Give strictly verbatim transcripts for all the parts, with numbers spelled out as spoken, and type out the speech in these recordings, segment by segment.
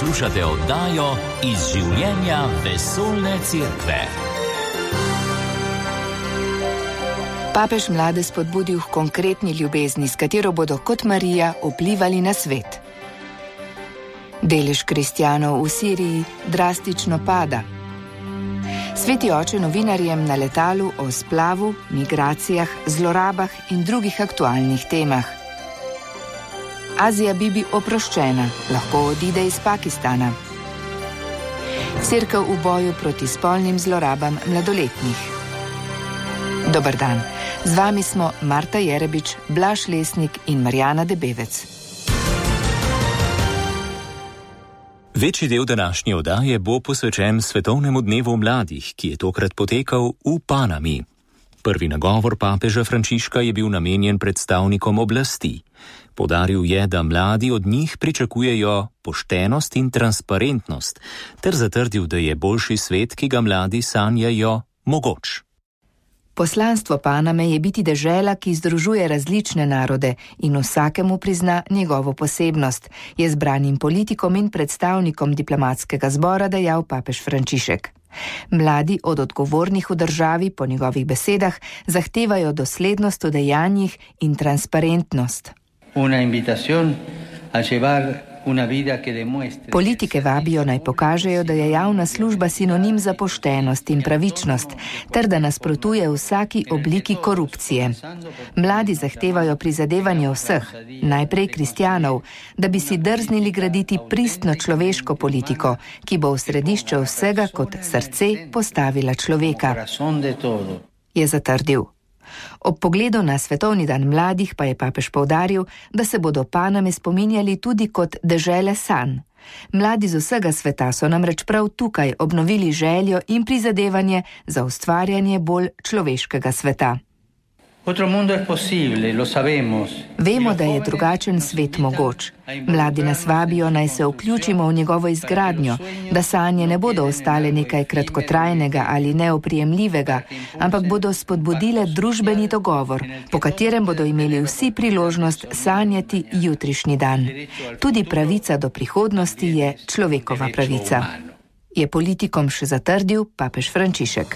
Poslušate oddajo Iz življenja vesoljne cerkve. Papež mlade spodbudil k konkretni ljubezni, s katero bodo kot Marija vplivali na svet. Delež kristjanov v Siriji drastično pada. Sveti oče novinarjem na letalu o splavu, migracijah, zlorabah in drugih aktualnih temah. Azija Bibi oproščena, lahko odide iz Pakistana. Cerkev v boju proti spolnim zlorabam mladoletnih. Dober dan, z vami smo Marta Jerebič, Blaž Lesnik in Marjana Debevec. Večji del današnje oddaje bo posvečen Svetovnemu dnevu mladih, ki je tokrat potekal v Panami. Prvi nagovor papeža Frančiška je bil namenjen predstavnikom oblasti. Poudaril je, da mladi od njih pričakujejo poštenost in transparentnost, ter zatrdil, da je boljši svet, ki ga mladi sanjajo, mogoč. Poslanstvo Paname je biti dežela, ki združuje različne narode in vsakemu prizna njegovo posebnost, je zbranim politikom in predstavnikom diplomatskega zbora dejal papež Frančišek. Mladi od odgovornih v državi, po njegovih besedah, zahtevajo doslednost v dejanjih in transparentnost. Una invitación a llevar una vida que demuestre. Politike vabijo naj pokažejo, da je javna služba sinonim za poštenost in pravičnost, ter da nasprotuje vsaki obliki korupcije. Mladi zahtevajo prizadevanje vseh, najprej kristjanov, da bi si drznili graditi pristno človeško politiko, ki bo v središče vsega kot srce postavila človeka, je zatrdil. Ob pogledu na Svetovni dan mladih pa je papež poudaril, da se bodo Paname spominjali tudi kot dežele sanj. Mladi z vsega sveta so namreč prav tukaj obnovili željo in prizadevanje za ustvarjanje bolj človeškega sveta. Otro mundo es posible, lo sabemos. Vemo, da je drugačen svet mogoč. Mladi nas vabijo, naj se vključimo v njegovo izgradnjo, da sanje ne bodo ostale nekaj kratkotrajnega ali neoprijemljivega, ampak bodo spodbudile družbeni dogovor, po katerem bodo imeli vsi priložnost sanjati jutrišnji dan. Tudi pravica do prihodnosti je človekova pravica, je politikom še zatrdil papež Frančišek.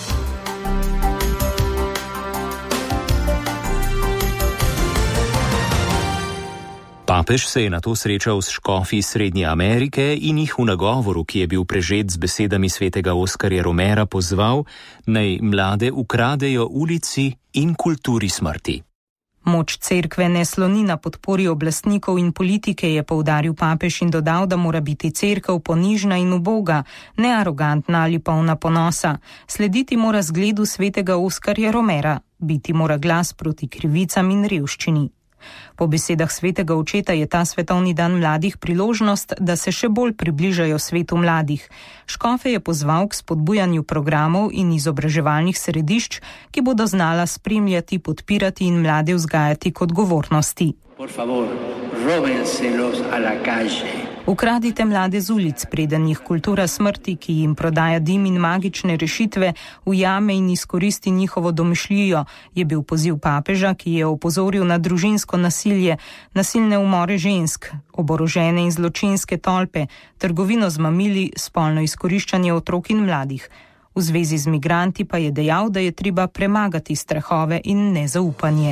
Papež se je nato srečal s škofi Srednje Amerike in jih v nagovoru, ki je bil prežet z besedami svetega Oskarja Romera, pozval, naj mlade ukradejo ulici in kulturi smrti. Moč cerkve ne sloni na podpori oblastnikov in politike, je poudaril papež in dodal, da mora biti cerkev ponižna in uboga, ne arogantna ali polna ponosa. Slediti mora zgledu svetega Oskarja Romera, biti mora glas proti krivicam in revščini. Po besedah svetega očeta je ta svetovni dan mladih priložnost, da se še bolj približajo svetu mladih. Škofe je pozval k spodbujanju programov in izobraževalnih središč, ki bodo znala spremljati, podpirati in mlade vzgajati k odgovornosti. Por favor, róbenselos a la calle. Ukradite mlade z ulic, preden jih kultura smrti, ki jim prodaja dim in magične rešitve, ujame in izkoristi njihovo domišljijo, je bil poziv papeža, ki je opozoril na družinsko nasilje, nasilne umore žensk, oborožene in zločinske tolpe, trgovino z mamili, spolno izkoriščanje otrok in mladih. V zvezi z migranti pa je dejal, da je treba premagati strahove in nezaupanje.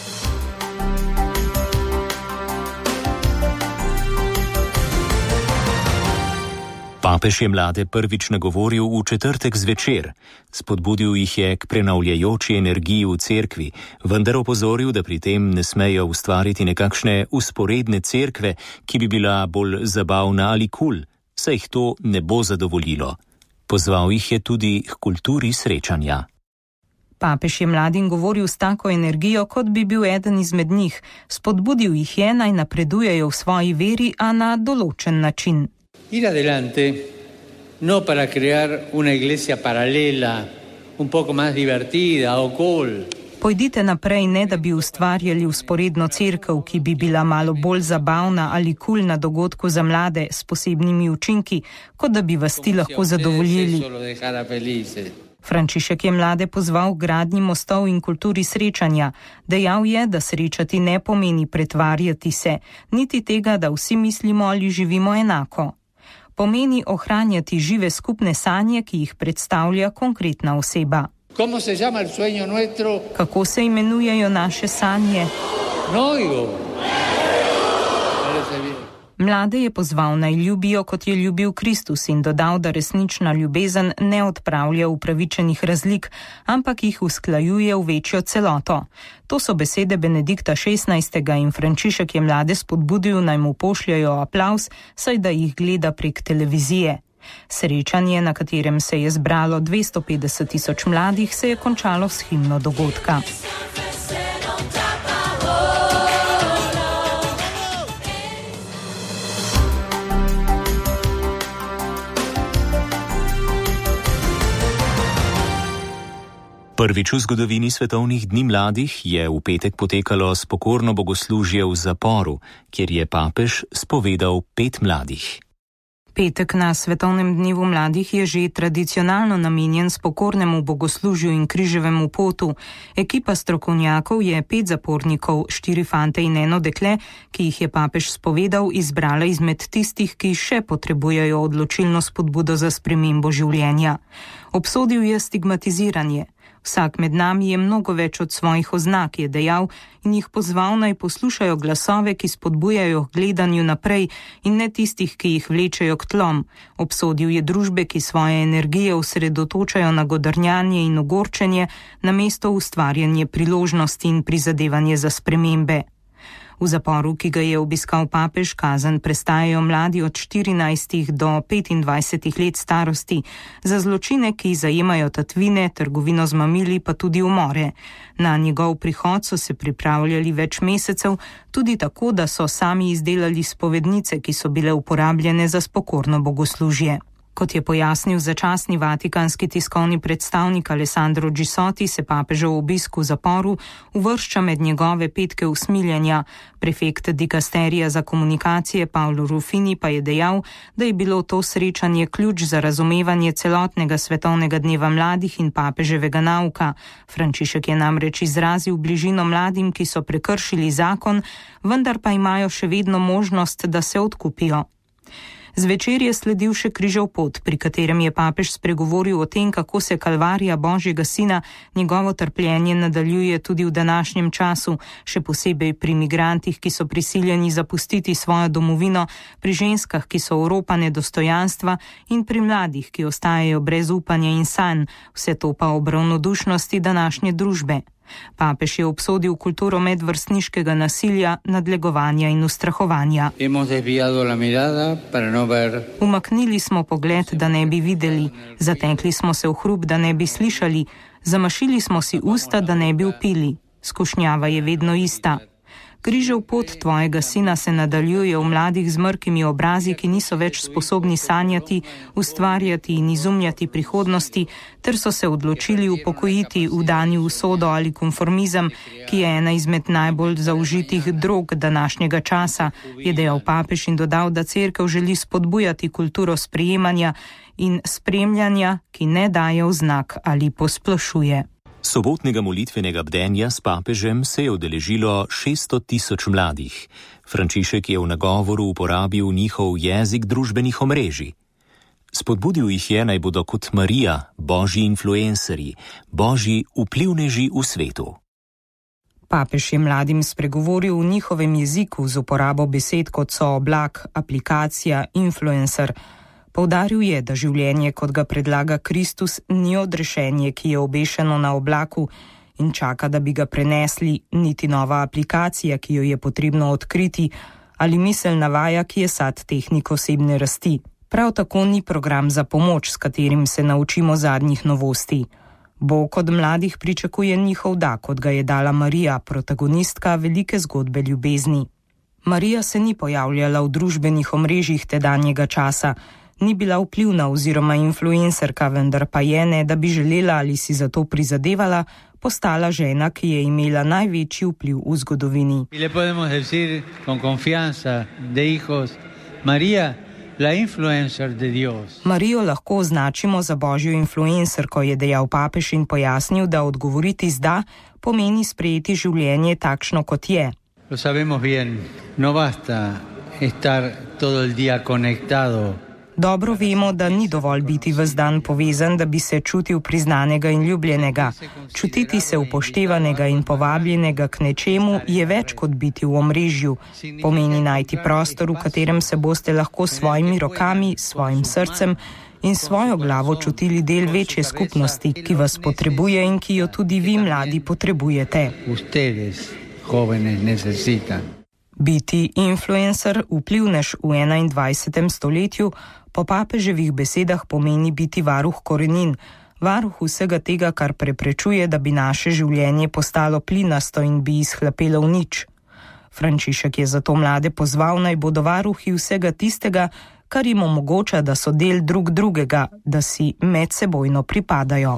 Papež je mlade prvič nagovoril v četrtek zvečer. Spodbudil jih je k prenavljajoči energiji v cerkvi, vendar opozoril, da pri tem ne smejo ustvariti nekakšne usporedne cerkve, ki bi bila bolj zabavna ali kul, saj jih to ne bo zadovoljilo. Pozval jih je tudi k kulturi srečanja. Papež je mladim govoril s tako energijo, kot bi bil eden izmed njih. Spodbudil jih je, naj napredujejo v svoji veri, a na določen način. Ir adelante, no para crear una iglesia paralela, un poco más divertida o cool. Pojdite naprej, ne da bi ustvarjali usporedno cerkev, ki bi bila malo bolj zabavna ali kul na dogodku za mlade s posebnimi učinki, kot da bi vas ti lahko zadovoljili. Frančišek je mlade pozval k gradnji mostov in kulturi srečanja. Dejal je, da srečati ne pomeni pretvarjati se, niti tega, da vsi mislimo ali živimo enako. pomeni ohranjati žive skupne sanje, ki jih predstavlja konkretna oseba. Kako se imenujejo naše sanje? Mlade je pozval naj ljubijo, kot je ljubil Kristus, in dodal, da resnična ljubezen ne odpravlja upravičenih razlik, ampak jih usklajuje v večjo celoto. To so besede Benedikta šestnajstega in Frančišek je mlade spodbudil, naj mu pošljajo aplavz, saj da jih gleda prek televizije. Srečanje, na katerem se je zbralo dvesto petdeset tisoč mladih, se je končalo s himno dogodka. Prvič v zgodovini svetovnih dni mladih je v petek potekalo spokorno bogoslužje v zaporu, kjer je papež spovedal pet mladih. Petek na Svetovnem dnevu mladih je že tradicionalno namenjen spokornemu bogoslužju in križevemu potu. Ekipa strokovnjakov je pet zapornikov, štiri fante in eno dekle, ki jih je papež spovedal, izbrala izmed tistih, ki še potrebujejo odločilno spodbudo za spremembo življenja. Obsodil je stigmatiziranje. Vsak med nami je mnogo več od svojih oznak, je dejal, in jih pozval naj poslušajo glasove, ki spodbujajo k gledanju naprej in ne tistih, ki jih vlečejo k tlom. Obsodil je družbe, ki svoje energije osredotočajo na godrnjanje in ogorčenje, namesto ustvarjanje priložnosti in prizadevanje za spremembe. V zaporu, ki ga je obiskal papež, kazen prestajajo mladi od štirinajstih do petindvajsetih let starosti, za zločine, ki zajemajo tatvine, trgovino z mamili, pa tudi umore. Na njegov prihod so se pripravljali več mesecev, tudi tako, da so sami izdelali spovednice, ki so bile uporabljene za spokorno bogoslužje. Kot je pojasnil začasni vatikanski tiskovni predstavnik Alessandro Gisoti, se papežev obisk v zaporu uvršča med njegove petke usmiljenja. Prefekt dikasterija za komunikacije Paolo Ruffini pa je dejal, da je bilo to srečanje ključ za razumevanje celotnega svetovnega dneva mladih in papeževega nauka. Frančišek je namreč izrazil bližino mladim, ki so prekršili zakon, vendar pa imajo še vedno možnost, da se odkupijo. Zvečer je sledil še križev pot, pri katerem je papež spregovoril o tem, kako se kalvarija Božjega sina, njegovo trpljenje nadaljuje tudi v današnjem času, še posebej pri migrantih, ki so prisiljeni zapustiti svojo domovino, pri ženskah, ki so oropane dostojanstva, in pri mladih, ki ostajajo brez upanja in sanj, vse to pa ob ravnodušnosti današnje družbe. Papež je obsodil kulturo medvrstniškega nasilja, nadlegovanja in ustrahovanja. Umaknili smo pogled, da ne bi videli, zatekli smo se v hrup, da ne bi slišali, zamašili smo si usta, da ne bi vpili. Skušnjava je vedno ista. Križev pot tvojega sina se nadaljuje v mladih z mrkimi obrazi, ki niso več sposobni sanjati, ustvarjati in izumljati prihodnosti, ter so se odločili upokojiti vdani usodo ali konformizem, ki je ena izmed najbolj zaužitih drog današnjega časa, je dejal papež in dodal, da cerkev želi spodbujati kulturo sprejemanja in spremljanja, ki ne daje vznak ali posplošuje. Sobotnega molitvenega bdenja s papežem se je udeležilo šeststo tisoč mladih. Frančišek je v nagovoru uporabil njihov jezik družbenih omrežij. Spodbudil jih je, naj bodo kot Marija, božji influencerji, božji vplivneži v svetu. Papež je mladim spregovoril v njihovem jeziku z uporabo besed, kot so oblak, aplikacija, influencer. Poudaril je, da življenje, kot ga predlaga Kristus, ni odrešenje, ki je obešeno na oblaku in čaka, da bi ga prenesli, niti nova aplikacija, ki jo je potrebno odkriti, ali miselna vaja, ki je sad tehnik osebne rasti. Prav tako ni program za pomoč, s katerim se naučimo zadnjih novosti. Bog od mladih pričakuje njihov da, kot ga je dala Marija, protagonistka velike zgodbe ljubezni. Marija se ni pojavljala v družbenih omrežjih tedanjega časa, ni bila vplivna oziroma influencerka, vendar pa je, ne da bi želela ali si za to prizadevala, postala žena, ki je imela največji vpliv v zgodovini. Le podemos decir con confianza de hijos, María, la influencer de Dios. Marijo lahko označimo za božjo influencerko, je dejal papež in pojasnil, da odgovoriti z da pomeni sprejeti življenje takšno, kot je. Lo sabemos bien, no basta estar todo el día conectado. Dobro vemo, da ni dovolj biti ves dan povezan, da bi se čutil priznanega in ljubljenega. Čutiti se upoštevanega in povabljenega k nečemu je več kot biti v omrežju. Pomeni najti prostor, v katerem se boste lahko s svojimi rokami, svojim srcem in svojo glavo čutili del večje skupnosti, ki vas potrebuje in ki jo tudi vi, mladi, potrebujete. Biti influencer, vplivnež v enaindvajsetem stoletju, po papeževih besedah pomeni biti varuh korenin, varuh vsega tega, kar preprečuje, da bi naše življenje postalo plinasto in bi izhlapelo v nič. Frančišek je zato mlade pozval, naj bodo varuhi vsega tistega, kar jim omogoča, da so del drug drugega, da si medsebojno pripadajo.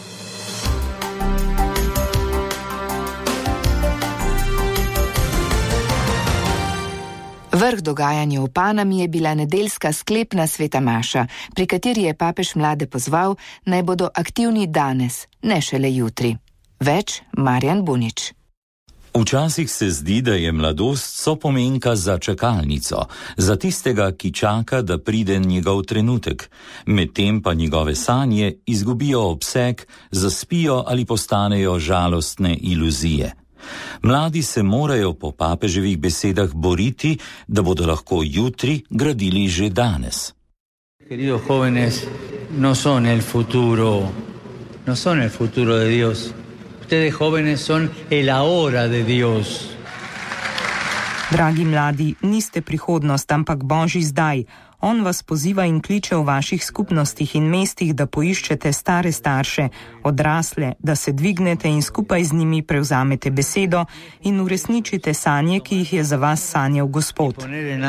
Vrh dogajanja v Panami je bila nedeljska sklepna sveta maša, pri kateri je papež mlade pozval, naj bodo aktivni danes, ne šele jutri. Več Marjan Bunič. Včasih se zdi, da je mladost sopomenka za čakalnico, za tistega, ki čaka, da pride njegov trenutek, medtem pa njegove sanje izgubijo obseg, zaspijo ali postanejo žalostne iluzije. Mladi se morajo po papeževih besedah boriti, da bodo lahko jutri gradili že danes. Queridos jóvenes, no son el futuro, no son el futuro de Dios. Ustedes jóvenes son el ahora de Dios. Dragi mladi, niste prihodnost, ampak Božji zdaj. On vas poziva in kliče v vaših skupnostih in mestih, da poiščete stare starše, odrasle, da se dvignete in skupaj z njimi prevzamete besedo in uresničite sanje, ki jih je za vas sanjal Gospod.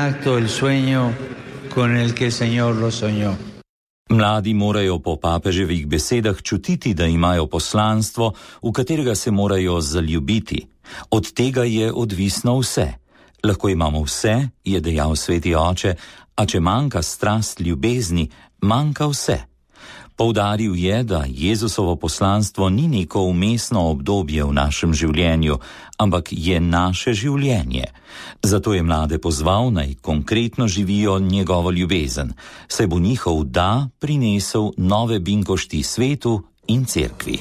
Mladi morajo po papeževih besedah čutiti, da imajo poslanstvo, v katerega se morajo zaljubiti. Od tega je odvisno vse. Lahko imamo vse, je dejal sveti oče, a če manjka strast ljubezni, manjka vse. Poudaril je, da Jezusovo poslanstvo ni neko vmesno obdobje v našem življenju, ampak je naše življenje. Zato je mlade pozval, naj konkretno živijo njegovo ljubezen, saj bo njihov da prinesel nove binkošti svetu in cerkvi.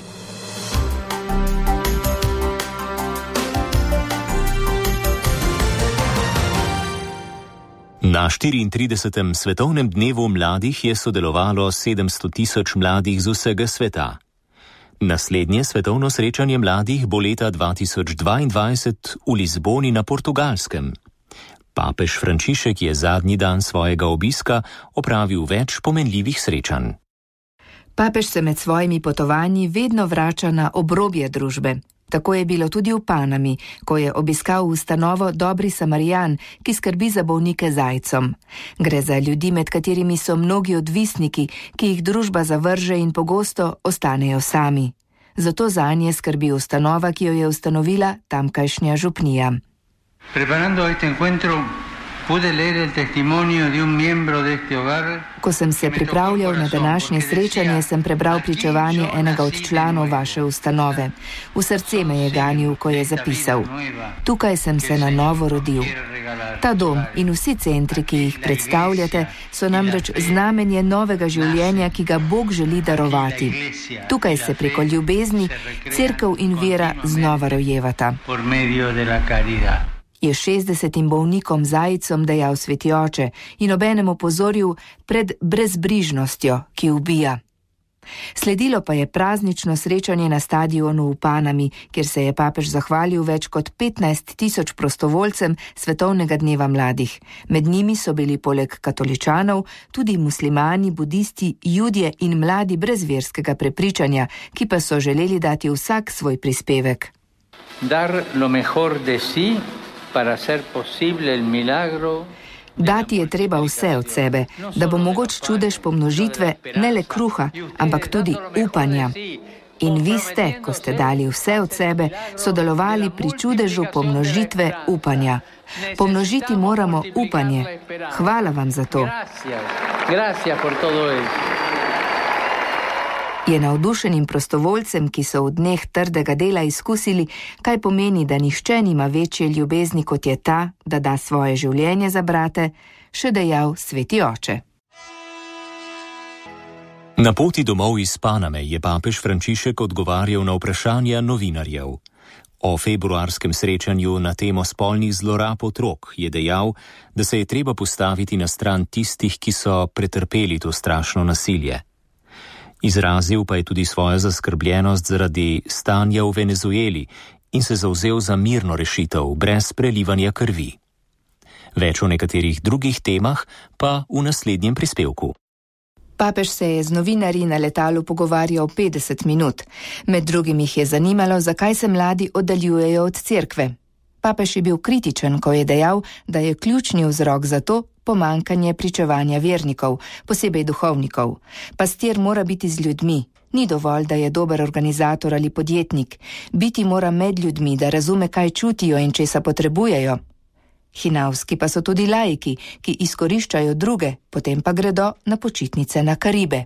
Na štiriintridesetem svetovnem dnevu mladih je sodelovalo sedemsto tisoč mladih z vsega sveta. Naslednje svetovno srečanje mladih bo leta dva tisoč dvaindvajset v Lizboni na Portugalskem. Papež Frančišek je zadnji dan svojega obiska opravil več pomenljivih srečanj. Papež se med svojimi potovanji vedno vrača na obrobje družbe. Tako je bilo tudi v Panami, ko je obiskal ustanovo Dobri Samarijan, ki skrbi za bolnike z aidsom. Gre za ljudi, med katerimi so mnogi odvisniki, ki jih družba zavrže in pogosto ostanejo sami. Zato zanje skrbi ustanova, ki jo je ustanovila tamkajšnja župnija. Preparando este encuentro, pude leer el testimonio de un miembro de este hogar. Ko sem se pripravljal na današnje srečanje, sem prebral pričevanje enega od članov vaše ustanove. V srce me je ganil, ko je zapisal: tukaj sem se na novo rodil. Ta dom in vsi centri, ki jih predstavljate, so namreč znamenje novega življenja, ki ga Bog želi darovati. Tukaj se preko ljubezni cerkev in vera znova rojevata. Je šestdesetim bolnikom z aidsom dejal sveti oče in obenem opozoril pred brezbrižnostjo, ki ubija. Sledilo pa je praznično srečanje na stadionu v Panami, kjer se je papež zahvalil več kot petnajst tisoč prostovoljcem svetovnega dneva mladih. Med njimi so bili poleg katoličanov tudi muslimani, budisti, judje in mladi brez verskega prepričanja, ki pa so želeli dati vsak svoj prispevek. Dar lo mejor de si. Dati je treba vse od sebe, da bo mogoč čudež pomnožitve ne le kruha, ampak tudi upanja. In vi ste, ko ste dali vse od sebe, sodelovali pri čudežu pomnožitve upanja. Pomnožiti moramo upanje. Hvala vam za to. Je navdušenim prostovoljcem, ki so v dneh trdega dela izkusili, kaj pomeni, da nihče nima večje ljubezni, kot je ta, da da svoje življenje za brate, še dejal sveti oče. Na poti domov iz Paname je papež Frančišek odgovarjal na vprašanja novinarjev. O februarskem srečanju na temo spolnih zlorab otrok je dejal, da se je treba postaviti na stran tistih, ki so pretrpeli to strašno nasilje. Izrazil pa je tudi svojo zaskrbljenost zaradi stanja v Venezueli in se zavzel za mirno rešitev brez prelivanja krvi. Več o nekaterih drugih temah pa v naslednjem prispevku. Papež se je z novinarji na letalu pogovarjal petdeset minut. Med drugim jih je zanimalo, zakaj se mladi oddaljujejo od cerkve. Papež je bil kritičen, ko je dejal, da je ključni vzrok za to pomanjkanje pričevanja vernikov, posebej duhovnikov. Pastir mora biti z ljudmi. Ni dovolj, da je dober organizator ali podjetnik. Biti mora med ljudmi, da razume, kaj čutijo in česa potrebujejo. Hinavski pa so tudi laiki, ki izkoriščajo druge, potem pa gredo na počitnice na Karibe.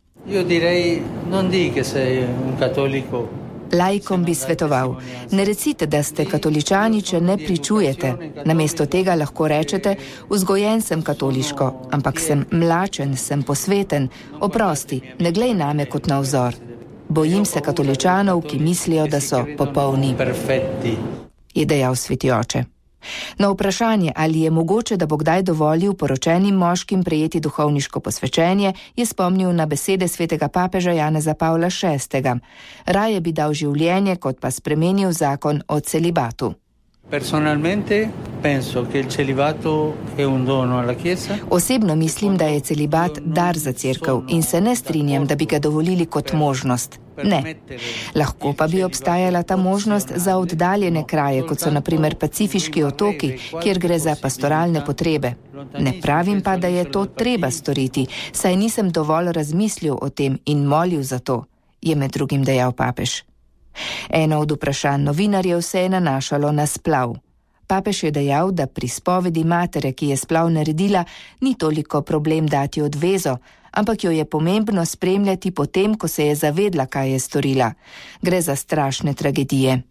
Laikom bi svetoval, ne recite, da ste katoličani, če ne pričujete. Namesto tega lahko rečete, vzgojen sem katoliško, ampak sem mlačen, sem posveten, oprosti, ne glej name kot na vzor. Bojim se katoličanov, ki mislijo, da so popolni, je dejal sveti oče. Na vprašanje, ali je mogoče, da bo kdaj dovolil poročenim moškim prejeti duhovniško posvečenje, je spomnil na besede svetega papeža Janeza Pavla šestega. Raje bi dal življenje, kot pa spremenil zakon o celibatu. Osebno mislim, da je celibat dar za cerkev in se ne strinjam, da bi ga dovolili kot možnost. Ne. Lahko pa bi obstajala ta možnost za oddaljene kraje, kot so na primer Pacifiški otoki, kjer gre za pastoralne potrebe. Ne pravim pa, da je to treba storiti, saj nisem dovolj razmislil o tem in molil za to, je med drugim dejal papež. Eno od vprašanj novinarjev se je nanašalo na splav. Papež je dejal, da pri spovedi matere, ki je splav naredila, ni toliko problem dati odvezo, ampak jo je pomembno spremljati potem, ko se je zavedla, kaj je storila. Gre za strašne tragedije.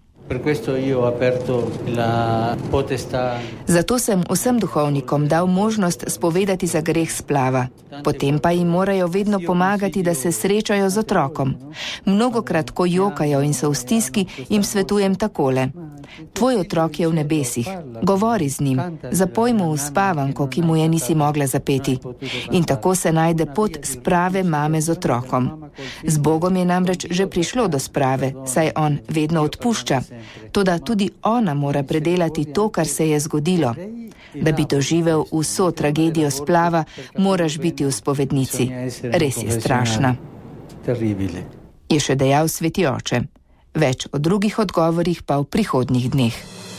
Zato sem vsem duhovnikom dal možnost spovedati za greh splava. Potem pa jim morajo vedno pomagati, da se srečajo z otrokom. Mnogokrat, ko jokajo in so v stiski, jim svetujem takole. Tvoj otrok je v nebesih, govori z njim, zapoj mu uspavanko, ki mu je nisi mogla zapeti. In tako se najde pot sprave mame z otrokom. Z Bogom je namreč že prišlo do sprave, saj on vedno odpušča. Toda tudi ona mora predelati to, kar se je zgodilo. Da bi doživel vso tragedijo splava, moraš biti v spovednici. Res je strašna. Je še dejal sveti oče. Več o drugih odgovorih pa v prihodnjih dneh.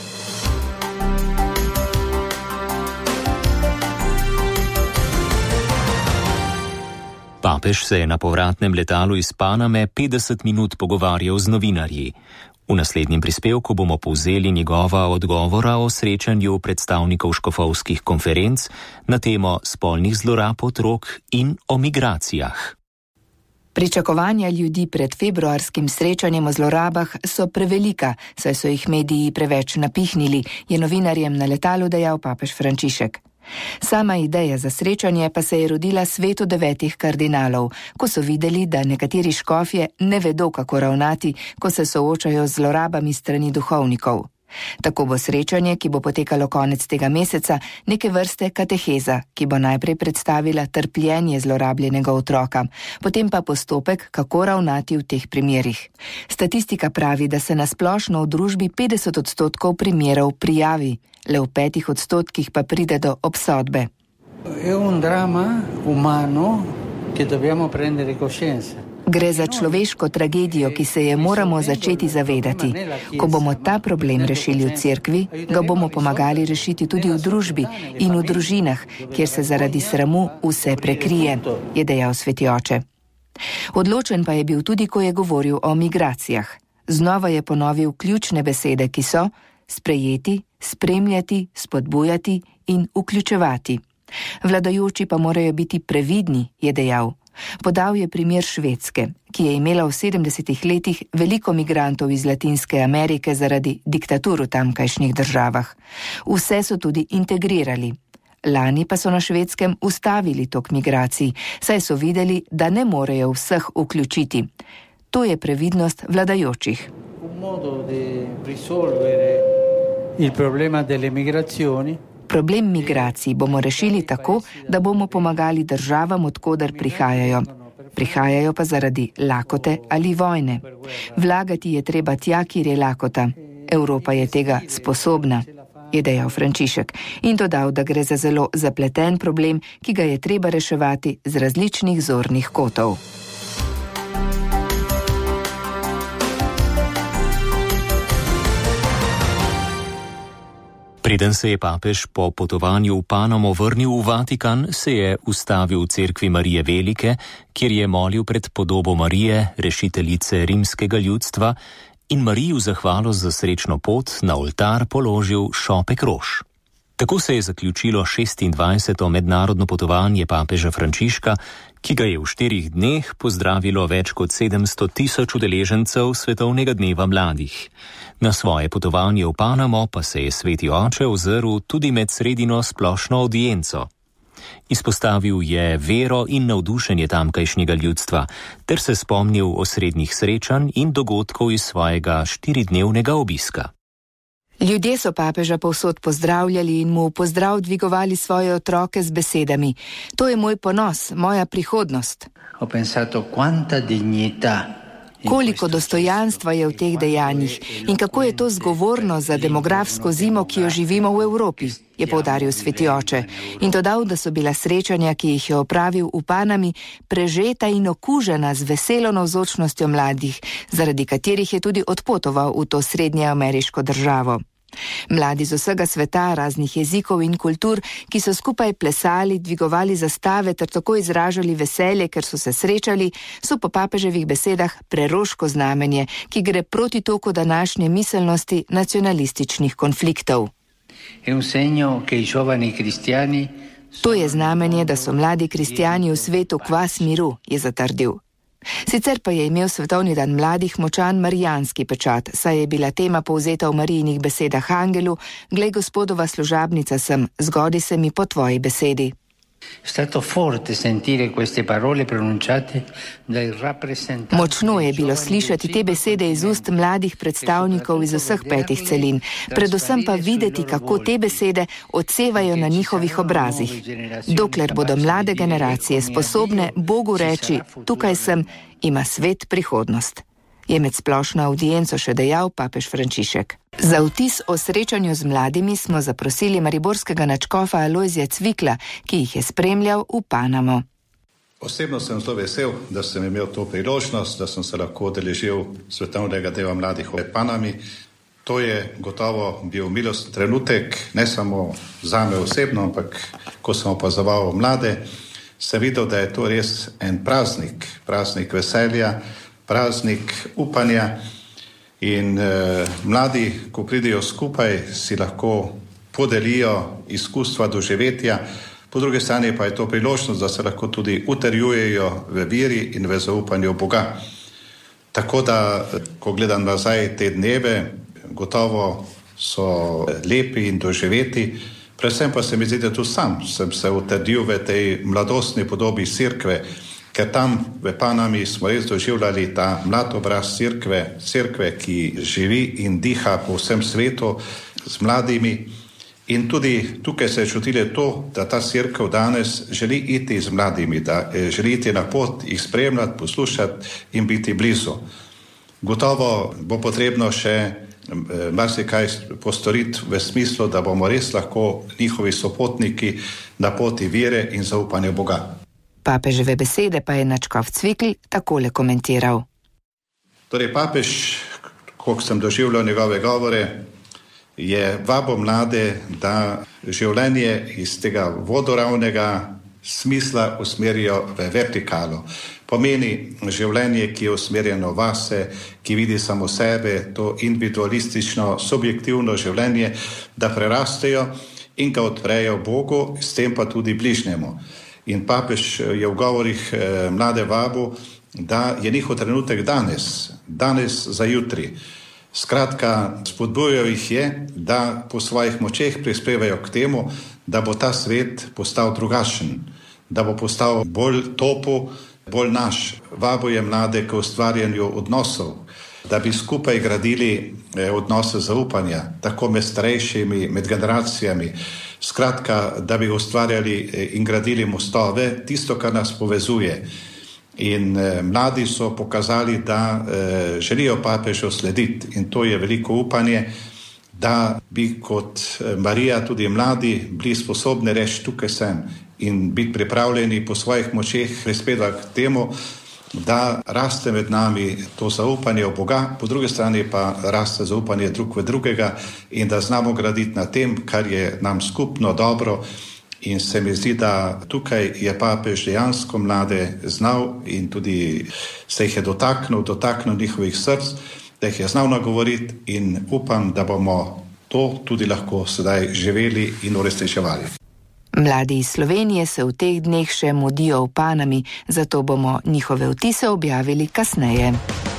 Papež se je na povratnem letalu iz Paname petdeset minut pogovarjal z novinarji. V naslednjem prispevku bomo povzeli njegova odgovora o srečanju predstavnikov škofovskih konferenc na temo spolnih zlorab otrok in o migracijah. Pričakovanja ljudi pred februarskim srečanjem o zlorabah so prevelika, saj so jih mediji preveč napihnili, je novinarjem na letalu dejal papež Frančišek. Sama ideja za srečanje pa se je rodila svetu devetih kardinalov, ko so videli, da nekateri škofje ne vedo, kako ravnati, ko se soočajo z zlorabami strani duhovnikov. Tako bo srečanje, ki bo potekalo konec tega meseca, neke vrste kateheza, ki bo najprej predstavila trpljenje zlorabljenega otroka, potem pa postopek, kako ravnati v teh primerih. Statistika pravi, da se nasplošno v družbi petdeset odstotkov primerov prijavi, le v petih odstotkih pa pride do obsodbe. Je un drama umano, ki dobbiamo prendere coscienza. Gre za človeško tragedijo, ki se je moramo začeti zavedati. Ko bomo ta problem rešili v cerkvi, ga bomo pomagali rešiti tudi v družbi in v družinah, kjer se zaradi sramu vse prekrije, je dejal sveti oče. Odločen pa je bil tudi, ko je govoril o migracijah. Znova je ponovil ključne besede, ki so sprejeti, spremljati, spodbujati in vključevati. Vladajoči pa morajo biti previdni, je dejal. Podal je primer Švedske, ki je imela v sedemdesetih letih veliko migrantov iz Latinske Amerike zaradi diktatur v tamkajšnjih državah. Vse so tudi integrirali. Lani pa so na Švedskem ustavili tok migracij, saj so videli, da ne morejo vseh vključiti. To je previdnost vladajočih. Problem migracij bomo rešili tako, da bomo pomagali državam, odkoder prihajajo. Prihajajo pa zaradi lakote ali vojne. Vlagati je treba tja, kjer je lakota. Evropa je tega sposobna, je dejal Frančišek in dodal, da gre za zelo zapleten problem, ki ga je treba reševati z različnih zornih kotov. Preden se je papež po potovanju v Panamo vrnil v Vatikan, se je ustavil v cerkvi Marije Velike, kjer je molil pred podobo Marije, rešiteljice rimskega ljudstva, in Mariji v zahvalo za srečno pot na oltar položil šopek rož. Tako se je zaključilo šestindvajseto mednarodno potovanje papeža Frančiška, ki ga je v štirih dneh pozdravilo več kot sedemsto tisoč udeležencev Svetovnega dneva mladih. Na svoje potovanje v Panamo pa se je sveti oče ozrl tudi med sredino splošno audienco. Izpostavil je vero in navdušenje tamkajšnjega ljudstva, ter se spomnil osrednjih srečanj in dogodkov iz svojega štiridnevnega obiska. Ljudje so papeža povsod pozdravljali in mu v pozdrav dvigovali svoje otroke z besedami: "To je moj ponos, moja prihodnost." Koliko dostojanstva je v teh dejanjih in kako je to zgovorno za demografsko zimo, ki jo živimo v Evropi, je poudaril sveti oče in dodal, da so bila srečanja, ki jih je opravil v Panami, prežeta in okužena z veselo navzočnostjo mladih, zaradi katerih je tudi odpotoval v to srednjeameriško državo. Mladi z vsega sveta, raznih jezikov in kultur, ki so skupaj plesali, dvigovali zastave ter tako izražali veselje, ker so se srečali, so po papeževih besedah preroško znamenje, ki gre proti toku današnje miselnosti nacionalističnih konfliktov. To je znamenje, da so mladi kristijani v svetu kvas miru, je zatrdil. Sicer pa je imel Svetovni dan mladih močan marijanski pečat, saj je bila tema povzeta v Marijinih besedah angelu: "Glej, Gospodova služabnica sem, zgodi se mi po tvoji besedi." Močno je bilo slišati te besede iz ust mladih predstavnikov iz vseh petih celin, predvsem pa videti, kako te besede odsevajo na njihovih obrazih. Dokler bodo mlade generacije sposobne Bogu reči: "Tukaj sem", ima svet prihodnost, je med splošno audienco še dejal papež Frančišek. Za vtis o srečanju z mladimi smo zaprosili mariborskega nadškofa Alojzija Cvikla, ki jih je spremljal v Panamo. Osebno sem zelo vesel, da sem imel to priložnost, da sem se lahko udeležil Svetovnega dneva mladih v Panami. To je gotovo bil milosten trenutek, ne samo zame osebno, ampak ko sem opazoval mlade, sem videl, da je to res en praznik, praznik veselja, praznik upanja. In eh, mladi, ko pridejo skupaj, si lahko podelijo izkustva doživetja, po drugi strani pa je to priložnost, da se lahko tudi utrjujejo v veri in v zaupanju Boga. Tako da, ko gledam nazaj te dneve, gotovo so lepi in doživeti, predvsem pa se mi zdi, da tu sam sem se utrdil v tej mladostni podobi cerkve, ker tam v Panami smo res doživljali ta mlad obraz cerkve, cerkve, ki živi in diha po vsem svetu z mladimi. In tudi tukaj se je čutilo to, da ta cerkev danes želi iti z mladimi, da želi iti na pot, jih spremljati, poslušati in biti blizu. Gotovo bo potrebno še marsikaj postoriti v smislu, da bomo res lahko njihovi sopotniki na poti vere in zaupanja Boga. Papeževe besede pa je nadškof Cvikl takole komentiral. Torej, papež, ko sem doživljal njegove govore, je vabil mlade, da življenje iz tega vodoravnega smisla usmerijo v vertikalo. Pomeni življenje, ki je usmerjeno vase, ki vidi samo sebe, to individualistično, subjektivno življenje, da prerastejo in ga odprejo Bogu, s tem pa tudi bližnjemu. In papež je v govorih eh, mlade vabil, da je njihov trenutek danes, danes za jutri. Skratka, spodbujajo jih je, da po svojih močeh prispevajo k temu, da bo ta svet postal drugačen, da bo postal bolj topo, bolj naš. Vabuje mlade k ustvarjanju odnosov, da bi skupaj gradili odnose zaupanja, tako med starejšimi, med generacijami. Skratka, da bi ustvarjali in gradili mostove, tisto, kar nas povezuje. In eh, mladi so pokazali, da eh, želijo papežu slediti in to je veliko upanje, da bi kot Marija tudi mladi bili sposobni reči tukaj sem in biti pripravljeni po svojih močeh prispevati k temu, da raste med nami to zaupanje v Boga, po drugi strani pa raste zaupanje drug v drugega in da znamo graditi na tem, kar je nam skupno dobro. In se mi zdi, da tukaj je papež dejansko mlade znal in tudi se jih je dotaknil, dotaknil njihovih src, da jih je znal nagovoriti in upam, da bomo to tudi lahko sedaj živeli in uresničevali. Mladi iz Slovenije se v teh dneh še mudijo v Panami, zato bomo njihove vtise objavili kasneje.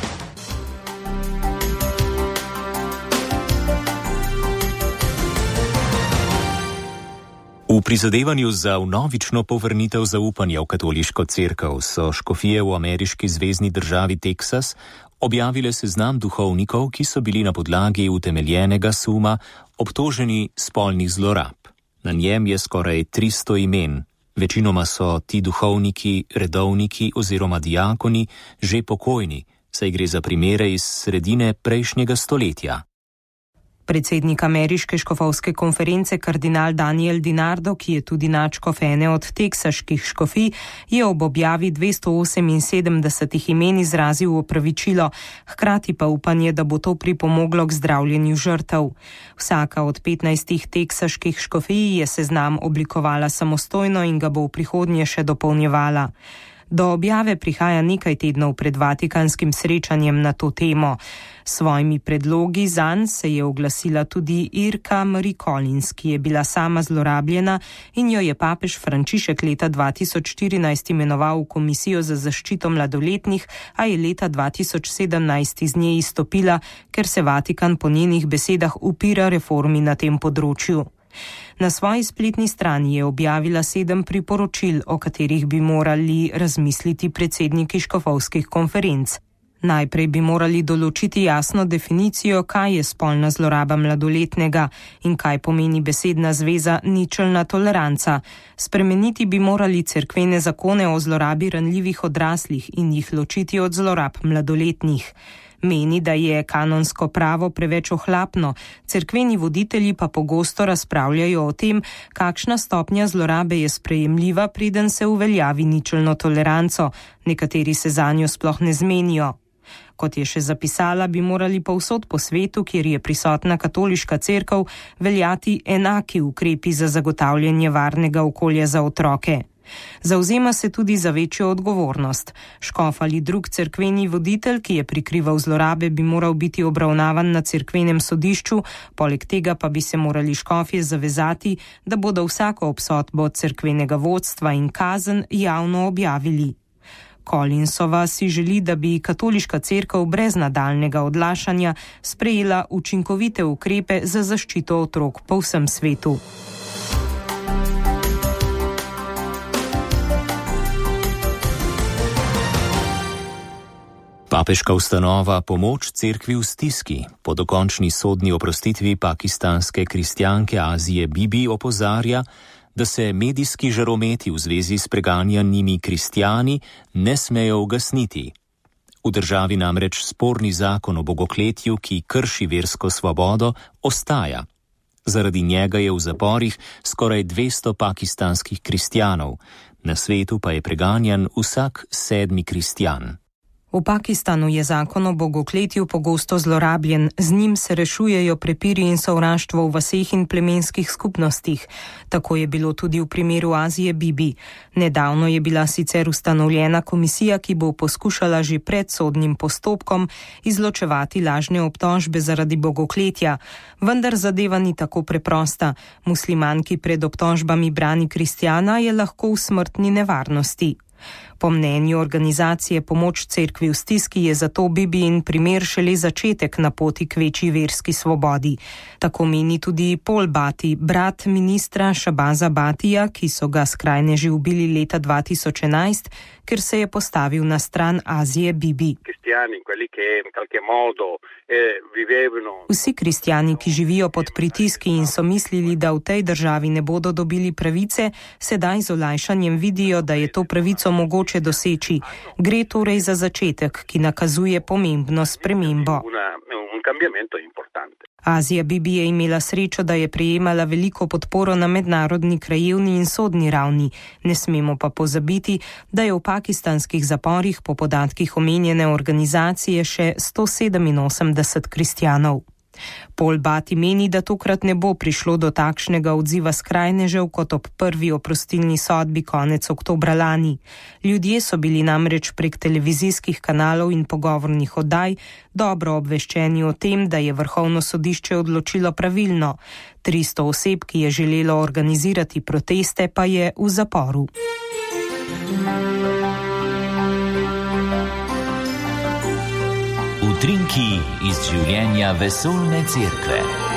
V prizadevanju za vnovično povrnitev zaupanja v katoliško cerkev so škofije v ameriški zvezni državi Teksas objavile seznam duhovnikov, ki so bili na podlagi utemeljenega suma obtoženi spolnih zlorab. Na njem je skoraj tristo imen. Večinoma so ti duhovniki, redovniki oziroma diakoni že pokojni, saj gre za primere iz sredine prejšnjega stoletja. Predsednik ameriške škofovske konference kardinal Daniel DiNardo, ki je tudi nadškof ene od teksaških škofij, je ob objavi dvesto oseminsedemdesetih imen izrazil opravičilo, hkrati pa upanje, da bo to pripomoglo k zdravljenju žrtev. Vsaka od petnajstih teksaških škofij je seznam oblikovala samostojno in ga bo v prihodnje še dopolnjevala. Do objave prihaja nekaj tednov pred vatikanskim srečanjem na to temo. S svojimi predlogi zanj se je oglasila tudi Irka Marie Collins, ki je bila sama zlorabljena in jo je papež Frančišek leta dva tisoč štirinajst imenoval v komisijo za zaščito mladoletnih, a je leta dva tisoč sedemnajst iz nje izstopila, ker se Vatikan po njenih besedah upira reformi na tem področju. Na svoji spletni strani je objavila sedem priporočil, o katerih bi morali razmisliti predsedniki škofovskih konferenc. Najprej bi morali določiti jasno definicijo, kaj je spolna zloraba mladoletnega in kaj pomeni besedna zveza ničelna toleranca. Spremeniti bi morali cerkvene zakone o zlorabi ranljivih odraslih in jih ločiti od zlorab mladoletnih. Meni, da je kanonsko pravo preveč ohlapno, cerkveni voditelji pa pogosto razpravljajo o tem, kakšna stopnja zlorabe je sprejemljiva, preden se uveljavi ničelno toleranco, nekateri se zanjo sploh ne zmenijo. Kot je še zapisala, bi morali povsod po svetu, kjer je prisotna katoliška cerkev, veljati enaki ukrepi za zagotavljanje varnega okolja za otroke. Zavzema se tudi za večjo odgovornost. Škof ali drug cerkveni voditelj, ki je prikrival zlorabe, bi moral biti obravnavan na cerkvenem sodišču, poleg tega pa bi se morali škofje zavezati, da bodo vsako obsodbo cerkvenega vodstva in kazen javno objavili. Collinsova si želi, da bi katoliška cerkev brez nadaljnega odlašanja sprejela učinkovite ukrepe za zaščito otrok po vsem svetu. Papeška ustanova Pomoč cerkvi v stiski po dokončni sodni oprostitvi pakistanske kristjanke Azije Bibi opozarja, da se medijski žarometi v zvezi s preganjanimi kristjani ne smejo ugasniti. V državi namreč sporni zakon o bogokletju, ki krši versko svobodo, ostaja. Zaradi njega je v zaporih skoraj dvesto pakistanskih kristjanov, na svetu pa je preganjan vsak sedmi kristjan. V Pakistanu je zakon o bogokletju pogosto zlorabljen, z njim se rešujejo prepiri in sovraštvo v vaseh in plemenskih skupnostih. Tako je bilo tudi v primeru Azije Bibi. Nedavno je bila sicer ustanovljena komisija, ki bo poskušala že pred sodnim postopkom izločevati lažne obtožbe zaradi bogokletja, vendar zadeva ni tako preprosta. Musliman, ki pred obtožbami brani kristjana, je lahko v smrtni nevarnosti. Po mnenju organizacije Pomoč cerkvi v stiski je zato Bibijin primer šele začetek na poti k večji verski svobodi. Tako meni tudi Paul Bati, brat ministra Shabaza Batija, ki so ga skrajneži ubili leta dva tisoč enajst, ker se je postavil na stran Azije Bibi. Vsi kristjani, ki živijo pod pritiski in so mislili, da v tej državi ne bodo dobili pravice, sedaj z olajšanjem vidijo, da je to pravico mogoče doseči. Gre torej za začetek, ki nakazuje pomembno spremembo. Azija Bibi je imela srečo, da je prejemala veliko podporo na mednarodni, krajevni in sodni ravni. Ne smemo pa pozabiti, da je v pakistanskih zaporih po podatkih omenjene organizacije še sto sedeminosemdeset kristjanov. Paul Bati meni, da tokrat ne bo prišlo do takšnega odziva skrajnežev kot ob prvi oprostilni sodbi konec oktobra lani. Ljudje so bili namreč prek televizijskih kanalov in pogovornih oddaj dobro obveščeni o tem, da je Vrhovno sodišče odločilo pravilno. tristo oseb, ki je želelo organizirati proteste, pa je v zaporu. Utrinki iz življenja vesoljne cerkve.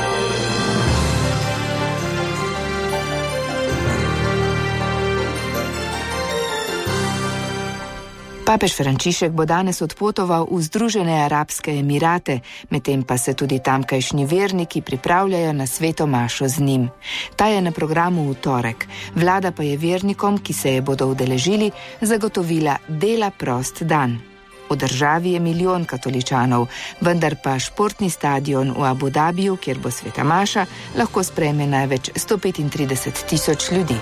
Papež Frančišek bo danes odpotoval v Združene arabske emirate, medtem pa se tudi tamkajšnji verniki pripravljajo na sveto mašo z njim. Ta je na programu v torek. Vlada pa je vernikom, ki se je bodo udeležili, zagotovila dela prost dan. V državi je milijon katoličanov, vendar pa športni stadion v Abu Dabiju, kjer bo sveta maša, lahko sprejme največ sto petintrideset tisoč ljudi.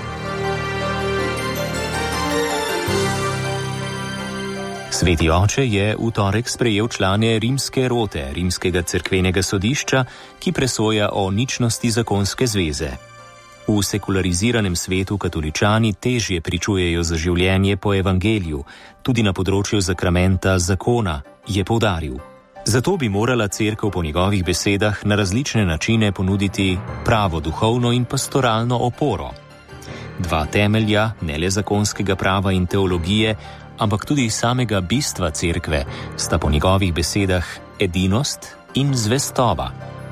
Sveti oče je v torek sprejel člane rimske rote, rimskega cerkvenega sodišča, ki presoja o ničnosti zakonske zveze. V sekulariziranem svetu katoličani težje pričujejo za življenje po evangeliju, tudi na področju zakramenta zakona, je poudaril. Zato bi morala cerkev po njegovih besedah na različne načine ponuditi pravo duhovno in pastoralno oporo. Dva temelja, ne le zakonskega prava in teologije, ampak tudi samega bistva cerkve, sta po njegovih besedah edinost in zvestoba.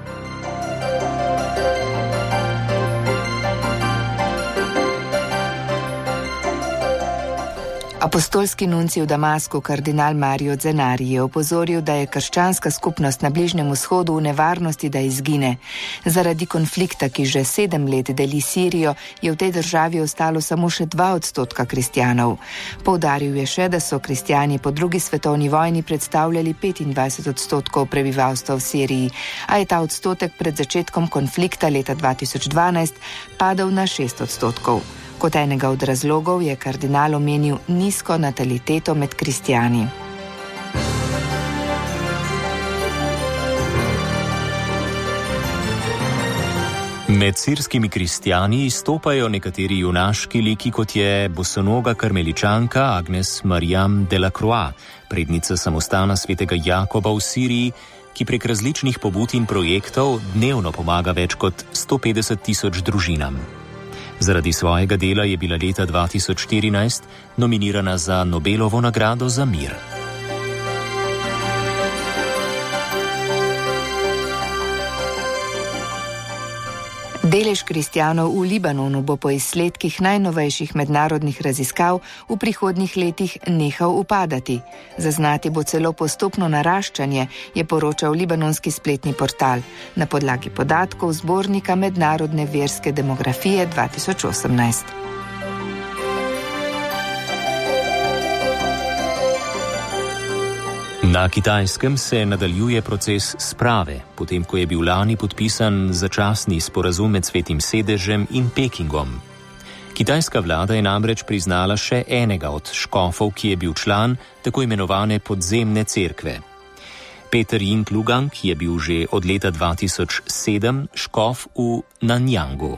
Apostolski nuncij v Damasku, kardinal Mario Zenari, je opozoril, da je krščanska skupnost na Bližnjem vzhodu v nevarnosti, da izgine. Zaradi konflikta, ki že sedem let deli Sirijo, je v tej državi ostalo samo še dva odstotka kristjanov. Poudaril je še, da so kristjani po drugi svetovni vojni predstavljali petindvajset odstotkov prebivalstva v Siriji, a je ta odstotek pred začetkom konflikta leta dva tisoč dvanajst padel na šest odstotkov. Kot enega od razlogov je kardinal omenil nizko nataliteto med kristjani. Med sirskimi kristjani izstopajo nekateri junaški liki, kot je bosonoga karmeličanka Agnes Mariam de la Croix, prednica samostana svetega Jakoba v Siriji, ki prek različnih pobud in projektov dnevno pomaga več kot sto petdeset tisoč družinam. Zaradi svojega dela je bila leta dva tisoč štirinajst nominirana za Nobelovo nagrado za mir. Delež kristjanov v Libanonu bo po izsledkih najnovejših mednarodnih raziskav v prihodnjih letih nehal upadati. Zaznati bo celo postopno naraščanje, je poročal libanonski spletni portal na podlagi podatkov zbornika mednarodne verske demografije dva tisoč osemnajst. Na Kitajskem se nadaljuje proces sprave, potem ko je bil lani podpisan začasni sporazum med Svetim sedežem in Pekingom. Kitajska vlada je namreč priznala še enega od škofov, ki je bil član tako imenovane podzemne cerkve. Peter Ying Lugang je bil že od leta dva tisoč sedem škof v Nanjangu.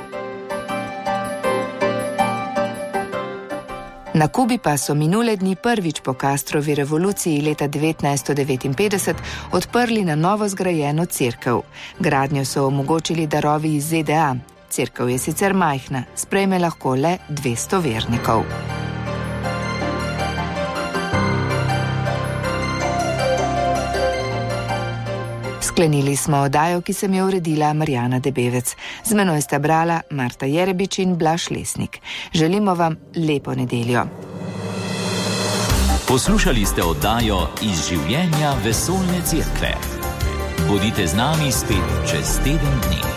Na Kubi pa so minule dni prvič po Castrovi revoluciji leta devetnajststo devetinpetdeset odprli na novo zgrajeno cerkev. Gradnjo so omogočili darovi iz Z D A. Cerkev je sicer majhna, sprejme lahko le dvesto vernikov. Sklenili smo oddajo, ki sem jo uredila Marjana Debevec. Z menoj sta brala Marta Jerebič in Blaž Lesnik. Želimo vam lepo nedeljo. Poslušali ste oddajo Iz življenja vesoljne cerkve. Bodite z nami spet čez teden dni.